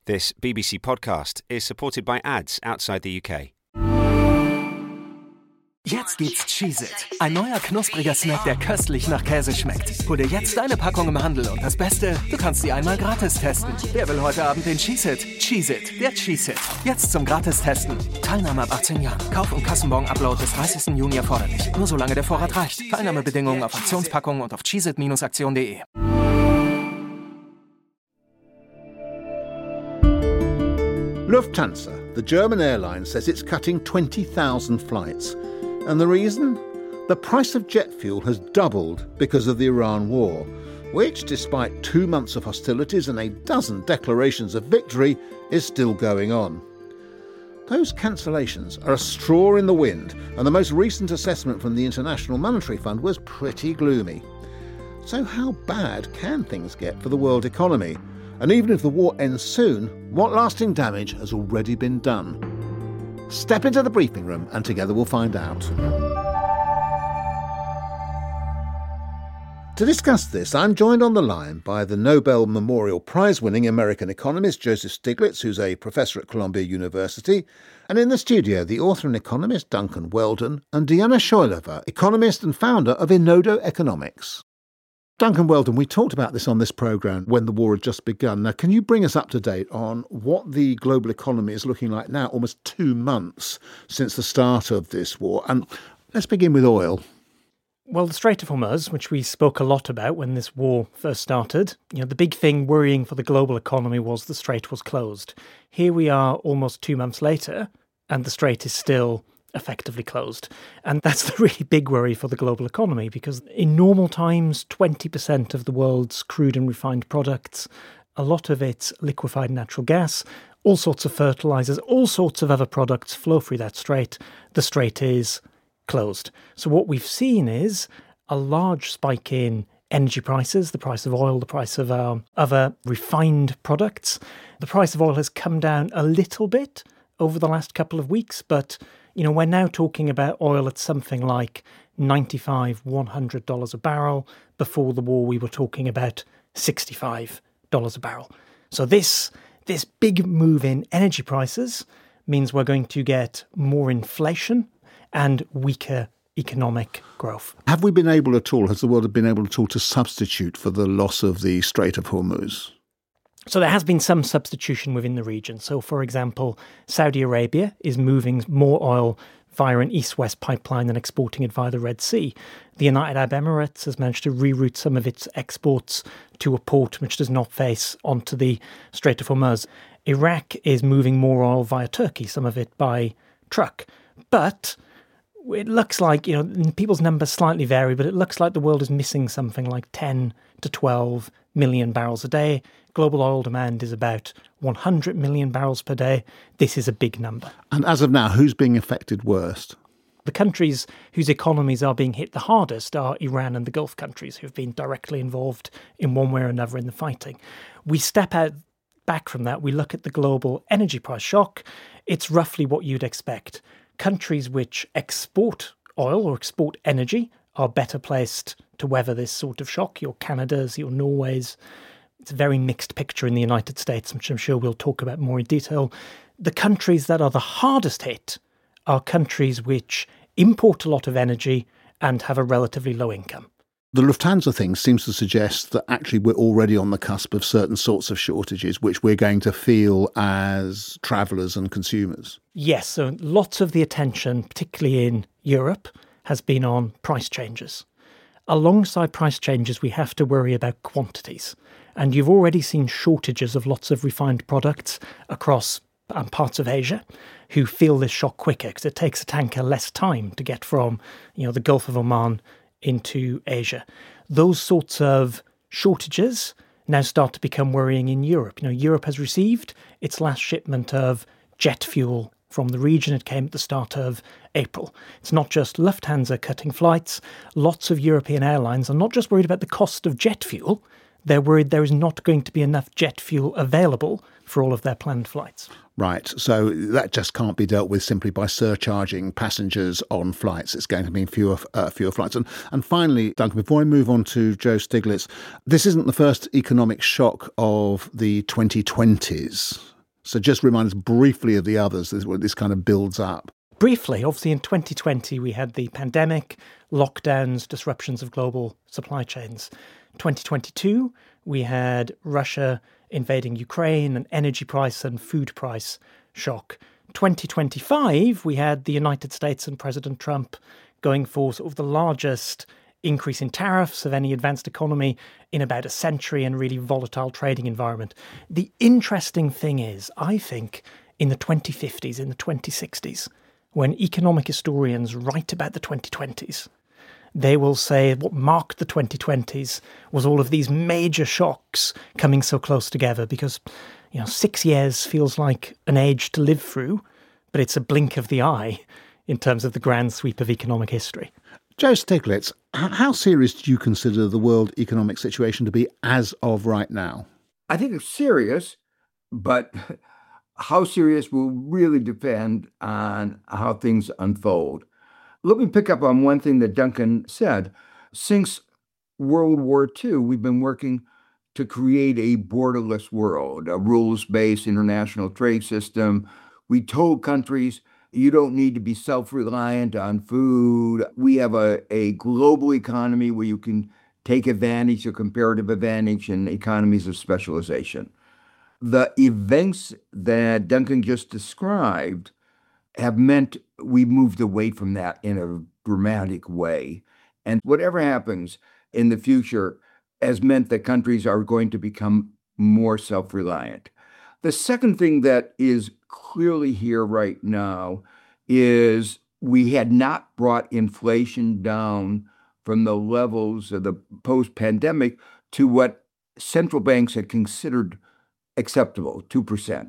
This BBC podcast is supported by ads outside the UK. Jetzt gibt's Cheez-It, ein neuer knuspriger Snack, der köstlich nach Käse schmeckt. Hol dir jetzt deine Packung im Handel und das Beste, du kannst sie einmal gratis testen. Wer will heute Abend den Cheez-It? Cheez-It, der Cheez-It. Jetzt zum Gratis-Testen. Teilnahme ab 18 Jahren. Kauf- und Kassenbon-Upload bis 30. Juni erforderlich. Nur solange der Vorrat reicht. Teilnahmebedingungen auf Aktionspackungen und auf cheezit-aktion.de. Lufthansa, the German airline, says it's cutting 20,000 flights. And the reason? The price of jet fuel has doubled because of the Iran war, which, despite 2 months of hostilities and a dozen declarations of victory, is still going on. Those cancellations are a straw in the wind, and the most recent assessment from the International Monetary Fund was pretty gloomy. So how bad can things get for the world economy? And even if the war ends soon, what lasting damage has already been done? Step into the briefing room and together we'll find out. To discuss this, I'm joined on the line by the Nobel Memorial Prize-winning American economist Joseph Stiglitz, who's a professor at Columbia University, and in the studio, the author and economist Duncan Weldon and Diana Shoilova, economist and founder of Inodo Economics. Duncan Weldon, we talked about this on this programme when the war had just begun. Now, can you bring us up to date on what the global economy is looking like now, almost 2 months since the start of this war? And let's begin with oil. Well, the Strait of Hormuz, which we spoke a lot about when this war first started, the big thing worrying for the global economy was the strait was closed. Here we are almost 2 months later, and the strait is still effectively closed. And that's the really big worry for the global economy, because in normal times, 20% of the world's crude and refined products, a lot of it's liquefied natural gas, all sorts of fertilizers, all sorts of other products flow through that strait. The strait is closed. So what we've seen is a large spike in energy prices, the price of oil, the price of other refined products. The price of oil has come down a little bit over the last couple of weeks, but we're now talking about oil at something like $95, $100 a barrel. Before the war, we were talking about $65 a barrel. So this big move in energy prices means we're going to get more inflation and weaker economic growth. Have we been able at all, has the world been able at all to substitute for the loss of the Strait of Hormuz? So there has been some substitution within the region. So, for example, Saudi Arabia is moving more oil via an east-west pipeline and exporting it via the Red Sea. The United Arab Emirates has managed to reroute some of its exports to a port which does not face onto the Strait of Hormuz. Iraq is moving more oil via Turkey, some of it by truck. But it looks like, people's numbers slightly vary, but it looks like the world is missing something like 10 to 12 million barrels a day. Global oil demand is about 100 million barrels per day. This is a big number. And as of now, who's being affected worst? The countries whose economies are being hit the hardest are Iran and the Gulf countries, who've been directly involved in one way or another in the fighting. We step back from that. We look at the global energy price shock. It's roughly what you'd expect. Countries which export oil or export energy are better placed to weather this sort of shock. Your Canadas, your Norways. It's a very mixed picture in the United States, which I'm sure we'll talk about more in detail. The countries that are the hardest hit are countries which import a lot of energy and have a relatively low income. The Lufthansa thing seems to suggest that actually we're already on the cusp of certain sorts of shortages, which we're going to feel as travellers and consumers. Yes, so lots of the attention, particularly in Europe, has been on price changes. Alongside price changes, we have to worry about quantities. And you've already seen shortages of lots of refined products across parts of Asia who feel this shock quicker because it takes a tanker less time to get from, the Gulf of Oman into Asia. Those sorts of shortages now start to become worrying in Europe. Europe has received its last shipment of jet fuel from the region. It came at the start of April. It's not just Lufthansa cutting flights. Lots of European airlines are not just worried about the cost of jet fuel. They're worried there is not going to be enough jet fuel available for all of their planned flights. Right, so that just can't be dealt with simply by surcharging passengers on flights. It's going to mean fewer flights. And finally, Duncan, before I move on to Joe Stiglitz, this isn't the first economic shock of the 2020s. So just remind us briefly of the others, this kind of builds up. Briefly, obviously in 2020, we had the pandemic, lockdowns, disruptions of global supply chains. 2022, we had Russia invading Ukraine, an energy price and food price shock. 2025, we had the United States and President Trump going for sort of the largest increase in tariffs of any advanced economy in about a century and really volatile trading environment. The interesting thing is, I think, in the 2050s, in the 2060s, when economic historians write about the 2020s, they will say what marked the 2020s was all of these major shocks coming so close together because, 6 years feels like an age to live through, but it's a blink of the eye in terms of the grand sweep of economic history. Joe Stiglitz, how serious do you consider the world economic situation to be as of right now? I think it's serious, but how serious will really depend on how things unfold. Let me pick up on one thing that Duncan said. Since World War II, we've been working to create a borderless world, a rules-based international trade system. We told countries, you don't need to be self-reliant on food. We have a global economy where you can take advantage of comparative advantage and economies of specialization. The events that Duncan just described have meant we moved away from that in a dramatic way. And whatever happens in the future has meant that countries are going to become more self-reliant. The second thing that is clearly here right now is we had not brought inflation down from the levels of the post-pandemic to what central banks had considered acceptable, 2%.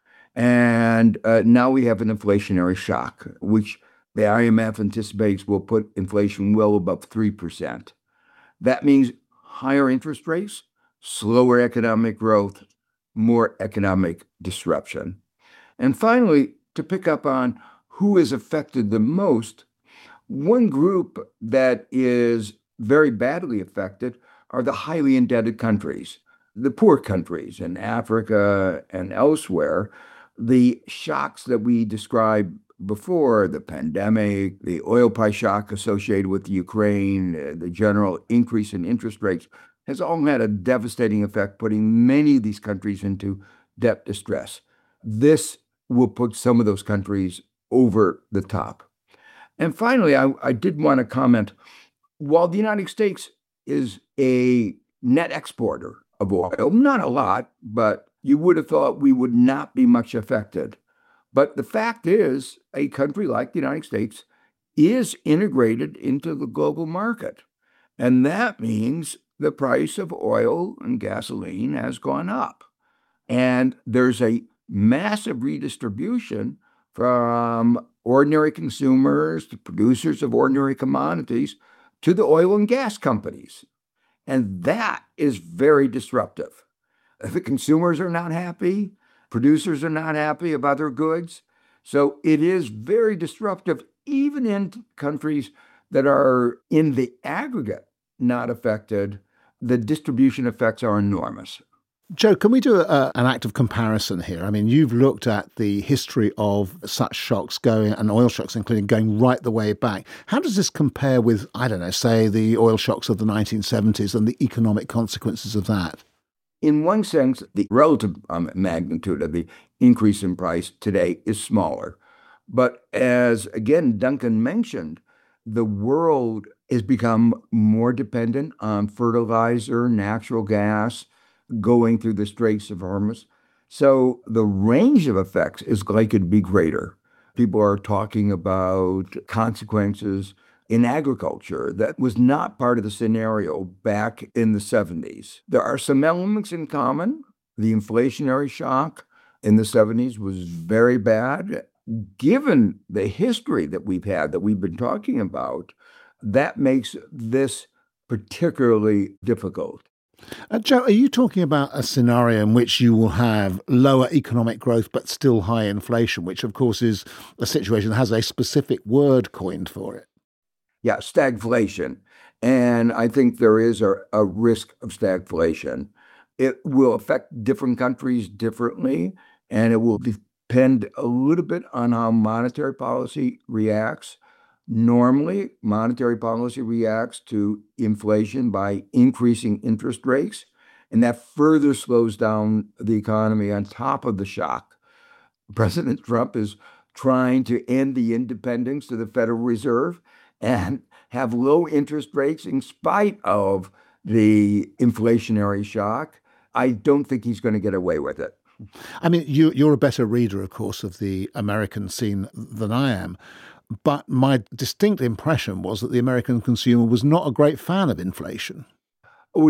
And now we have an inflationary shock, which the IMF anticipates will put inflation well above 3%. That means higher interest rates, slower economic growth, more economic disruption. And finally, to pick up on who is affected the most, one group that is very badly affected are the highly indebted countries, the poor countries in Africa and elsewhere. The shocks that we described before, the pandemic, the oil price shock associated with Ukraine, the general increase in interest rates, has all had a devastating effect, putting many of these countries into debt distress. This will put some of those countries over the top. And finally, I did want to comment, while the United States is a net exporter of oil, not a lot, but you would have thought we would not be much affected. But the fact is, a country like the United States is integrated into the global market. And that means the price of oil and gasoline has gone up. And there's a massive redistribution from ordinary consumers to producers of ordinary commodities to the oil and gas companies. And that is very disruptive. The consumers are not happy. Producers are not happy about their goods. So it is very disruptive, even in countries that are in the aggregate not affected. The distribution effects are enormous. Joe, can we do an act of comparison here? I mean, you've looked at the history of such shocks and oil shocks, including going right the way back. How does this compare with, say the oil shocks of the 1970s and the economic consequences of that? In one sense, the relative magnitude of the increase in price today is smaller. But as, again, Duncan mentioned, the world has become more dependent on fertilizer, natural gas, going through the Straits of Hormuz. So the range of effects is likely to be greater. People are talking about consequences in agriculture that was not part of the scenario back in the 70s. There are some elements in common. The inflationary shock in the 70s was very bad. Given the history that we've had, that we've been talking about, that makes this particularly difficult. Joe, are you talking about a scenario in which you will have lower economic growth but still high inflation, which of course is a situation that has a specific word coined for it? Yeah, stagflation. And I think there is a risk of stagflation. It will affect different countries differently. and it will depend a little bit on how monetary policy reacts. Normally, monetary policy reacts to inflation by increasing interest rates, and that further slows down the economy on top of the shock. President Trump is trying to end the independence of the Federal Reserve and have low interest rates in spite of the inflationary shock. I don't think he's going to get away with it. I mean, you're a better reader, of course, of the American scene than I am. But my distinct impression was that the American consumer was not a great fan of inflation. Oh,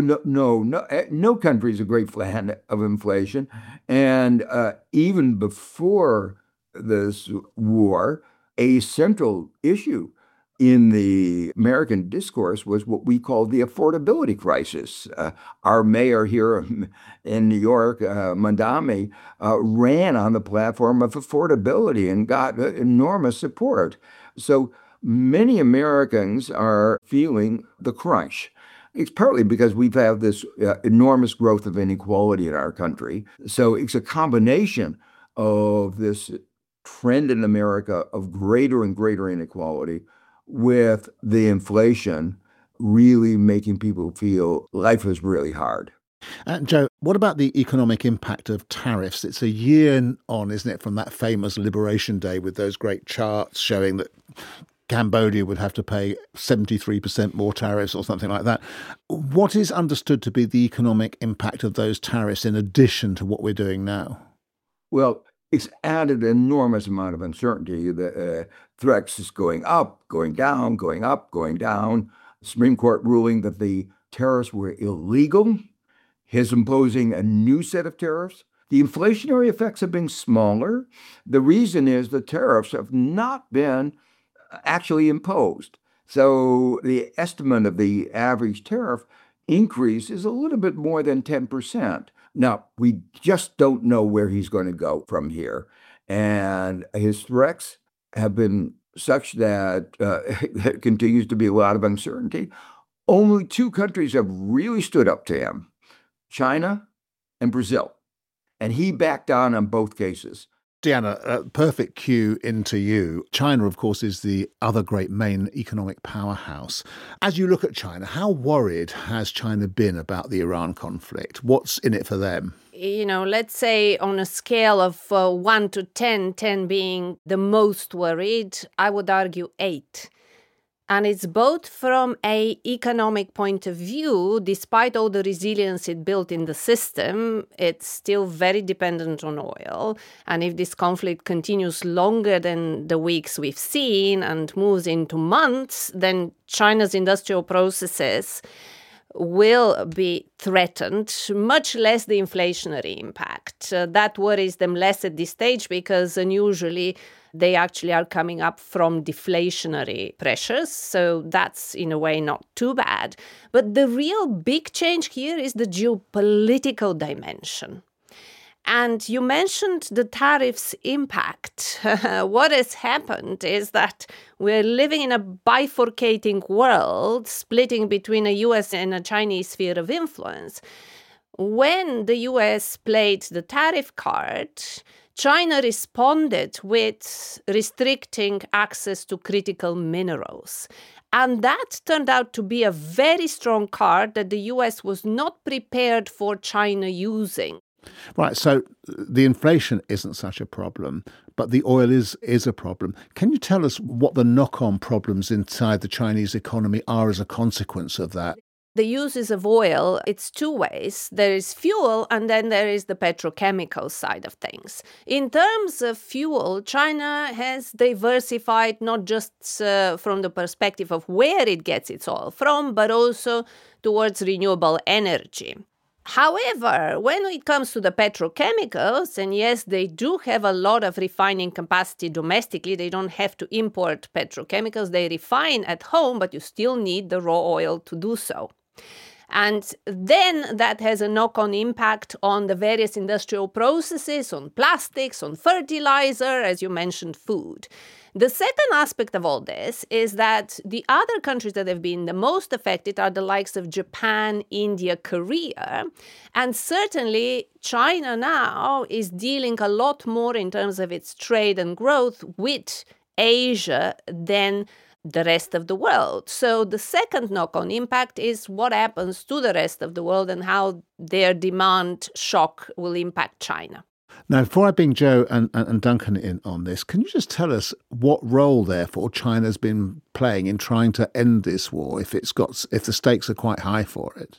no country is a great fan of inflation. And even before this war, a central issue in the American discourse was what we call the affordability crisis. Our mayor here in New York, Mamdani, ran on the platform of affordability and got enormous support. So many Americans are feeling the crunch. It's partly because we've had this enormous growth of inequality in our country. So it's a combination of this trend in America of greater and greater inequality with the inflation really making people feel life is really hard. Joe, what about the economic impact of tariffs? It's a year on, isn't it, from that famous Liberation Day with those great charts showing that Cambodia would have to pay 73% more tariffs or something like that. What is understood to be the economic impact of those tariffs in addition to what we're doing now? Well, it's added an enormous amount of uncertainty. The threats is going up, going down, going up, going down. The Supreme Court ruling that the tariffs were illegal, is imposing a new set of tariffs. The inflationary effects have been smaller. The reason is the tariffs have not been actually imposed. So the estimate of the average tariff increase is a little bit more than 10%. Now, we just don't know where he's going to go from here. And his threats have been such that there continues to be a lot of uncertainty. Only two countries have really stood up to him, China and Brazil. And he backed down on both cases. Deanna, a perfect cue into you. China, of course, is the other great main economic powerhouse. As you look at China, how worried has China been about the Iran conflict? What's in it for them? Let's say on a scale of 1 to 10, 10 being the most worried, I would argue 8. And it's both from an economic point of view, despite all the resilience it built in the system, it's still very dependent on oil. And if this conflict continues longer than the weeks we've seen and moves into months, then China's industrial processes will be threatened, much less the inflationary impact. That worries them less at this stage because unusually they actually are coming up from deflationary pressures. So that's in a way not too bad. But the real big change here is the geopolitical dimension. And you mentioned the tariffs impact. What has happened is that we're living in a bifurcating world, splitting between a US and a Chinese sphere of influence. When the US played the tariff card, China responded with restricting access to critical minerals. And that turned out to be a very strong card that the US was not prepared for China using. Right, so the inflation isn't such a problem, but the oil is a problem. Can you tell us what the knock-on problems inside the Chinese economy are as a consequence of that? The uses of oil, it's two ways. There is fuel and then there is the petrochemical side of things. In terms of fuel, China has diversified not just from the perspective of where it gets its oil from, but also towards renewable energy. However, when it comes to the petrochemicals, and yes, they do have a lot of refining capacity domestically, they don't have to import petrochemicals, they refine at home, but you still need the raw oil to do so. And then that has a knock-on impact on the various industrial processes, on plastics, on fertilizer, as you mentioned, food. The second aspect of all this is that the other countries that have been the most affected are the likes of Japan, India, Korea. And certainly China now is dealing a lot more in terms of its trade and growth with Asia than the rest of the world. So the second knock-on impact is what happens to the rest of the world and how their demand shock will impact China. Now, before I bring Joe and Duncan in on this, can you just tell us what role, therefore, China's been playing in trying to end this war if the stakes are quite high for it?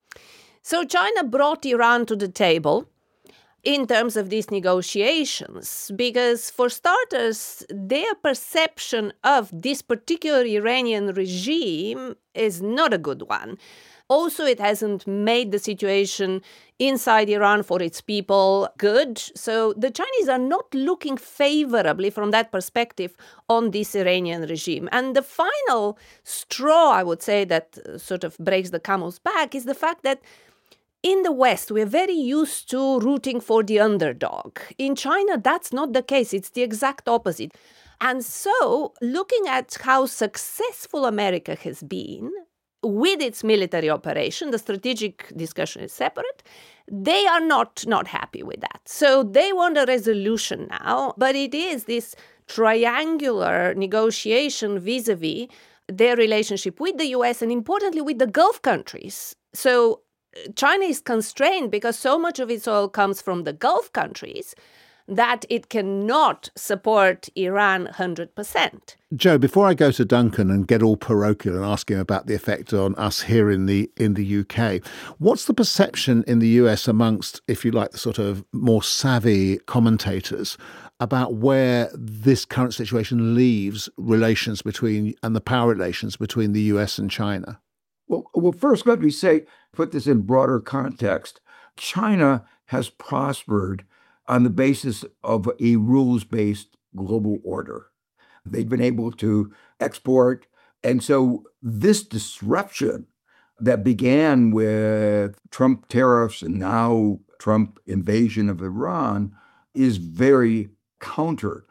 So China brought Iran to the table in terms of these negotiations, because for starters, their perception of this particular Iranian regime is not a good one. Also, it hasn't made the situation inside Iran for its people good. So the Chinese are not looking favorably from that perspective on this Iranian regime. And the final straw, I would say, that sort of breaks the camel's back is the fact that in the West, we're very used to rooting for the underdog. In China, that's not the case. It's the exact opposite. And so, looking at how successful America has been with its military operation, the strategic discussion is separate, they are not happy with that. So they want a resolution now, but it is this triangular negotiation vis-a-vis their relationship with the US and importantly with the Gulf countries. So China is constrained because so much of its oil comes from the Gulf countries that it cannot support Iran 100%. Joe, before I go to Duncan and get all parochial and ask him about the effect on us here in the UK, what's the perception in the US amongst, if you like, the sort of more savvy commentators about where this current situation leaves relations between and the power relations between the US and China? Well, first, let me say, put this in broader context. China has prospered on the basis of a rules-based global order. They've been able to export. And so this disruption that began with Trump tariffs and now Trump invasion of Iran is very counter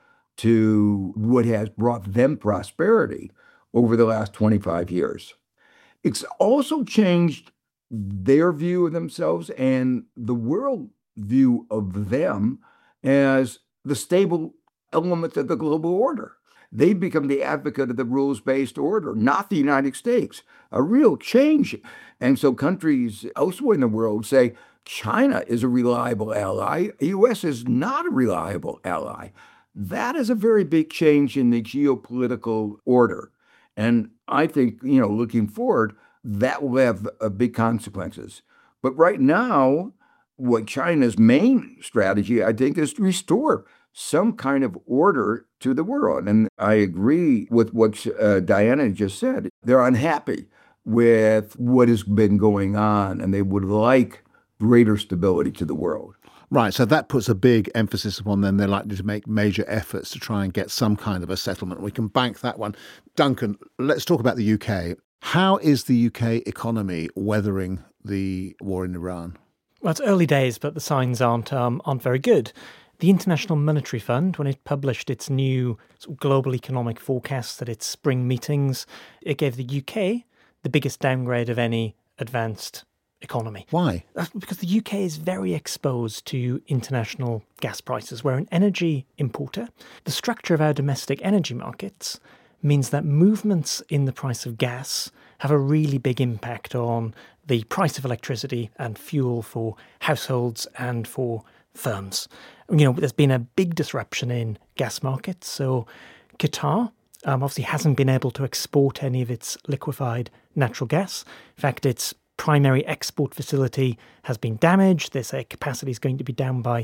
to what has brought them prosperity over the last 25 years. It's also changed their view of themselves and the world view of them as the stable element of the global order. They become the advocate of the rules-based order, not the United States. A real change. And so countries elsewhere in the world say, China is a reliable ally. The U.S. is not a reliable ally. That is a very big change in the geopolitical order. And I think, looking forward, that will have big consequences. But right now, what China's main strategy, I think, is to restore some kind of order to the world. And I agree with what Diana just said. They're unhappy with what has been going on, and they would like greater stability to the world. Right, so that puts a big emphasis upon them. They're likely to make major efforts to try and get some kind of a settlement. We can bank that one. Duncan, let's talk about the UK. How is the UK economy weathering the war in Iran? Well, it's early days, but the signs aren't very good. The International Monetary Fund, when it published its new global economic forecast at its spring meetings, it gave the UK the biggest downgrade of any advanced economy. Why? That's because the UK is very exposed to international gas prices. We're an energy importer. The structure of our domestic energy markets means that movements in the price of gas have a really big impact on the price of electricity and fuel for households and for firms. There's been a big disruption in gas markets. So Qatar obviously hasn't been able to export any of its liquefied natural gas. In fact, its primary export facility has been damaged. They say capacity is going to be down by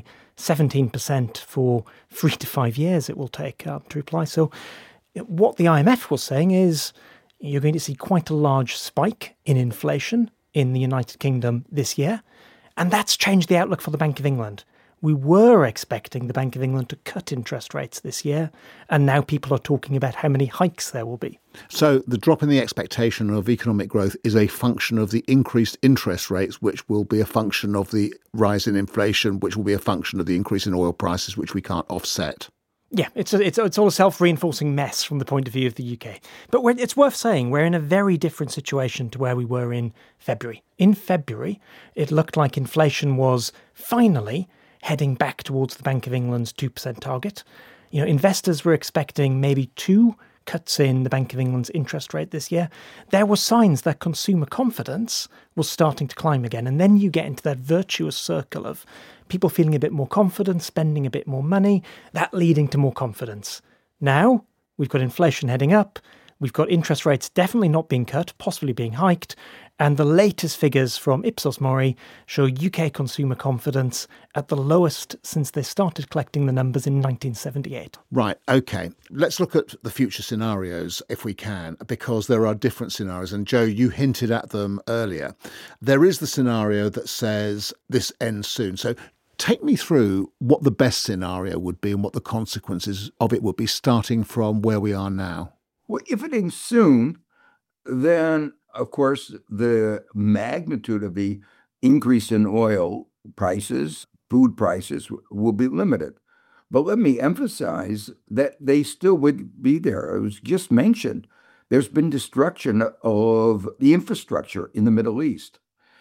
17% for 3 to 5 years it will take to reply. So what the IMF was saying is you're going to see quite a large spike in inflation in the United Kingdom this year. And that's changed the outlook for the Bank of England. We were expecting the Bank of England to cut interest rates this year, and now people are talking about how many hikes there will be. So the drop in the expectation of economic growth is a function of the increased interest rates, which will be a function of the rise in inflation, which will be a function of the increase in oil prices, which we can't offset. Yeah, it's all a self-reinforcing mess from the point of view of the UK. But it's worth saying we're in a very different situation to where we were in February. In February, it looked like inflation was finally heading back towards the Bank of England's 2% target. You know, investors were expecting maybe 2 cuts in the Bank of England's interest rate this year. There were signs that consumer confidence was starting to climb again. And then you get into that virtuous circle of people feeling a bit more confident, spending a bit more money, that leading to more confidence. Now, we've got inflation heading up. We've got interest rates definitely not being cut, possibly being hiked. And the latest figures from Ipsos Mori show UK consumer confidence at the lowest since they started collecting the numbers in 1978. Right, OK. Let's look at the future scenarios, if we can, because there are different scenarios. And Joe, you hinted at them earlier. There is the scenario that says this ends soon. So take me through what the best scenario would be and what the consequences of it would be, starting from where we are now. Well, if it ends soon, then, of course, the magnitude of the increase in oil prices, food prices, will be limited. But let me emphasize that they still would be there. It was just mentioned. There's been destruction of the infrastructure in the Middle East.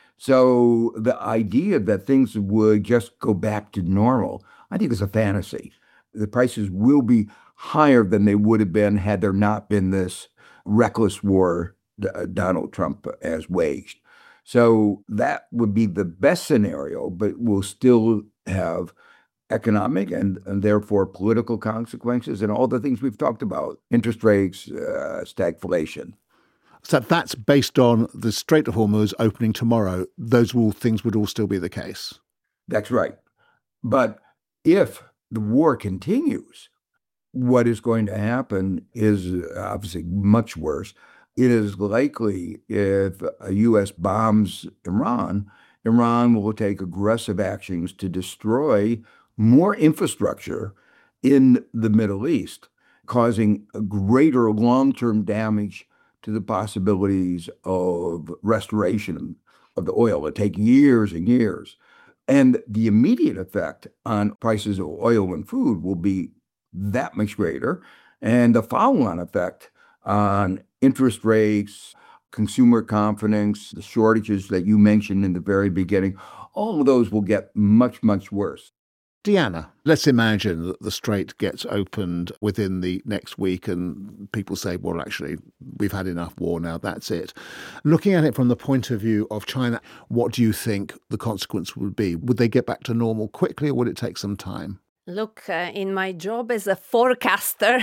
So the idea that things would just go back to normal, I think is a fantasy. The prices will be higher than they would have been had there not been this reckless war Donald Trump has waged. So that would be the best scenario, but we'll still have economic and therefore political consequences and all the things we've talked about, interest rates, stagflation. So that's based on the Strait of Hormuz opening tomorrow. Those things would all still be the case. That's right. But if the war continues, what is going to happen is obviously much worse. It is likely if a U.S. bombs Iran, Iran will take aggressive actions to destroy more infrastructure in the Middle East, causing a greater long-term damage to the possibilities of restoration of the oil. It'll take years and years. And the immediate effect on prices of oil and food will be that much greater. And the follow-on effect on interest rates, consumer confidence, the shortages that you mentioned in the very beginning, all of those will get much, much worse. Deanna, let's imagine that the Strait gets opened within the next week and people say, well, actually, we've had enough war now, that's it. Looking at it from the point of view of China, what do you think the consequence would be? Would they get back to normal quickly or would it take some time? Look, in my job as a forecaster,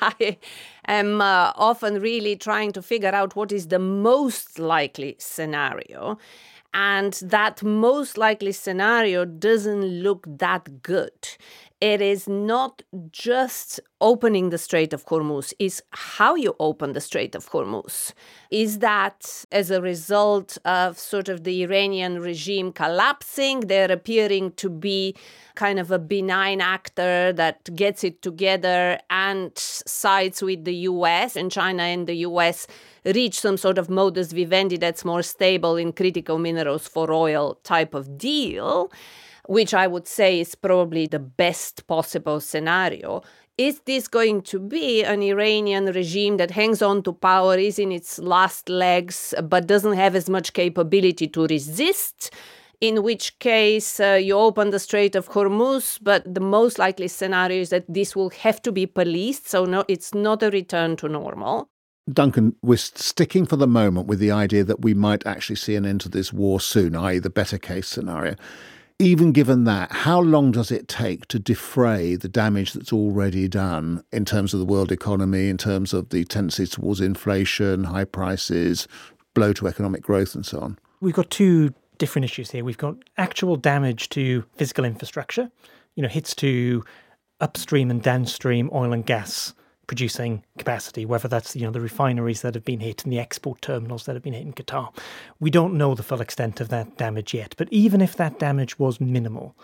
I am often really trying to figure out what is the most likely scenario. And that most likely scenario doesn't look that good. It is not just opening the Strait of Hormuz, it's how you open the Strait of Hormuz. Is that as a result of sort of the Iranian regime collapsing, they're appearing to be kind of a benign actor that gets it together and sides with the US, and China and the US reach some sort of modus vivendi that's more stable in critical minerals for oil type of deal, which I would say is probably the best possible scenario. Is this going to be an Iranian regime that hangs on to power, is in its last legs, but doesn't have as much capability to resist? In which case you open the Strait of Hormuz, but the most likely scenario is that this will have to be policed, so no, it's not a return to normal. Duncan, we're sticking for the moment with the idea that we might actually see an end to this war soon, i.e. the better case scenario. Even given that, how long does it take to defray the damage that's already done in terms of the world economy, in terms of the tendencies towards inflation, high prices, blow to economic growth and so on? We've got two different issues here. We've got actual damage to physical infrastructure, hits to upstream and downstream oil and gas producing capacity, whether that's the refineries that have been hit and the export terminals that have been hit in Qatar. We don't know the full extent of that damage yet, but even if that damage was minimal,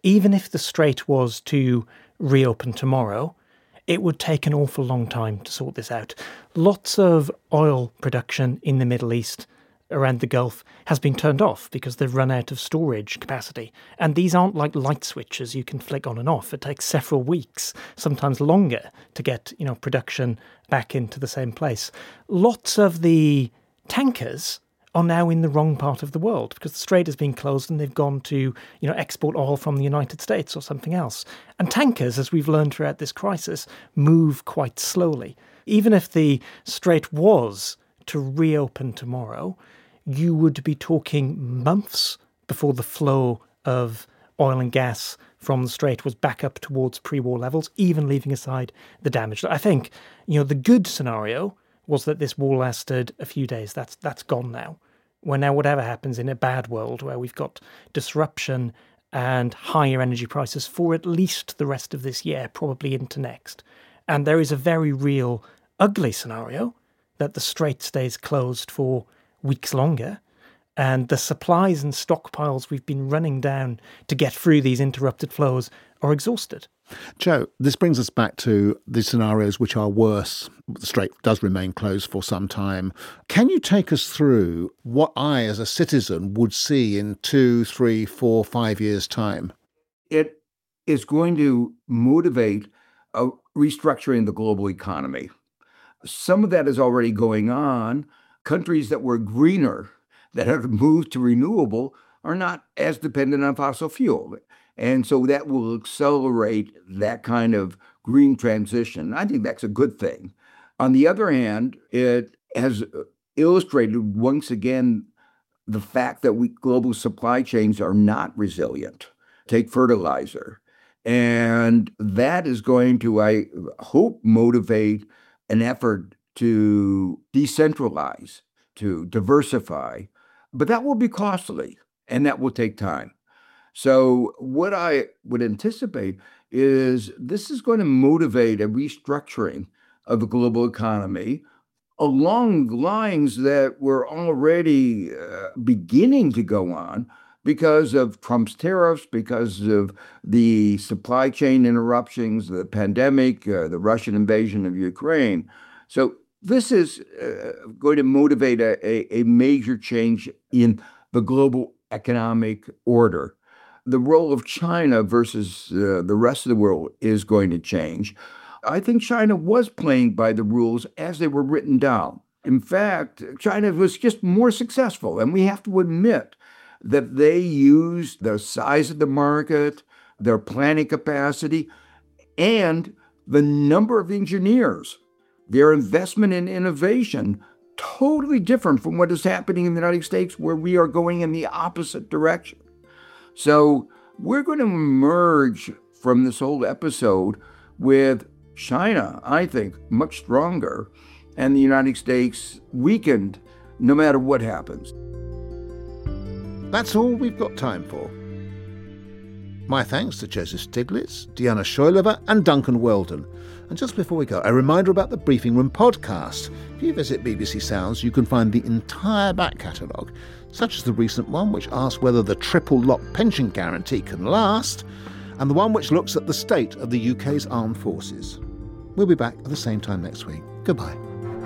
even if the strait was to reopen tomorrow, it would take an awful long time to sort this out. Lots of oil production in the Middle East, around the Gulf, has been turned off because they've run out of storage capacity. And these aren't like light switches you can flick on and off. It takes several weeks, sometimes longer, to get, production back into the same place. Lots of the tankers are now in the wrong part of the world because the strait has been closed and they've gone to, export oil from the United States or something else. And tankers, as we've learned throughout this crisis, move quite slowly. Even if the strait was to reopen tomorrow, you would be talking months before the flow of oil and gas from the strait was back up towards pre-war levels, even leaving aside the damage. I think, the good scenario was that this war lasted a few days. That's gone now. Where now whatever happens in a bad world where we've got disruption and higher energy prices for at least the rest of this year, probably into next. And there is a very real ugly scenario that the strait stays closed for weeks longer, and the supplies and stockpiles we've been running down to get through these interrupted flows are exhausted. Joe, this brings us back to the scenarios which are worse. The strait does remain closed for some time. Can you take us through what I, as a citizen, would see in 2, 3, 4, 5 years' time? It is going to motivate a restructuring the global economy. Some of that is already going on. Countries that were greener, that have moved to renewable, are not as dependent on fossil fuel. And so that will accelerate that kind of green transition. I think that's a good thing. On the other hand, it has illustrated once again the fact that global supply chains are not resilient. Take fertilizer. And that is going to, I hope, motivate an effort to decentralize, to diversify. But that will be costly, and that will take time. So what I would anticipate is this is going to motivate a restructuring of the global economy along lines that were already beginning to go on because of Trump's tariffs, because of the supply chain interruptions, the pandemic, the Russian invasion of Ukraine. So this is going to motivate a major change in the global economic order. The role of China versus the rest of the world is going to change. I think China was playing by the rules as they were written down. In fact, China was just more successful, and we have to admit that they used the size of the market, their planning capacity, and the number of engineers, their investment in innovation, totally different from what is happening in the United States, where we are going in the opposite direction. So we're going to emerge from this whole episode with China, I think, much stronger, and the United States weakened no matter what happens. That's all we've got time for. My thanks to Joseph Stiglitz, Diana Shoylova and Duncan Weldon. And just before we go, a reminder about the Briefing Room podcast. If you visit BBC Sounds, you can find the entire back catalogue, such as the recent one which asks whether the triple lock pension guarantee can last, and the one which looks at the state of the UK's armed forces. We'll be back at the same time next week. Goodbye.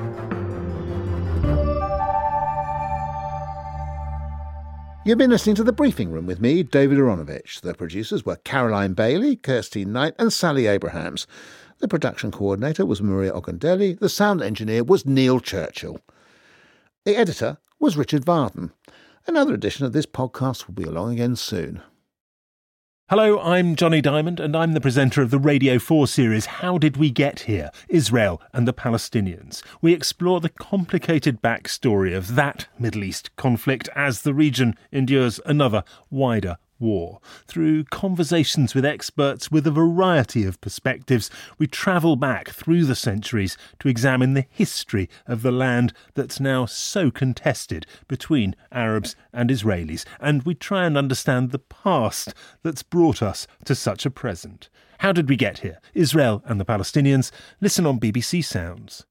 You've been listening to The Briefing Room with me, David Aronovich. The producers were Caroline Bailey, Kirsty Knight and Sally Abrahams. The production coordinator was Maria Ogundelli. The sound engineer was Neil Churchill. The editor was Richard Varden. Another edition of this podcast will be along again soon. Hello, I'm Johnny Diamond, and I'm the presenter of the Radio 4 series How Did We Get Here? Israel and the Palestinians. We explore the complicated backstory of that Middle East conflict as the region endures another wider war. Through conversations with experts with a variety of perspectives, we travel back through the centuries to examine the history of the land that's now so contested between Arabs and Israelis, and we try and understand the past that's brought us to such a present. How did we get here? Israel and the Palestinians. Listen on BBC Sounds.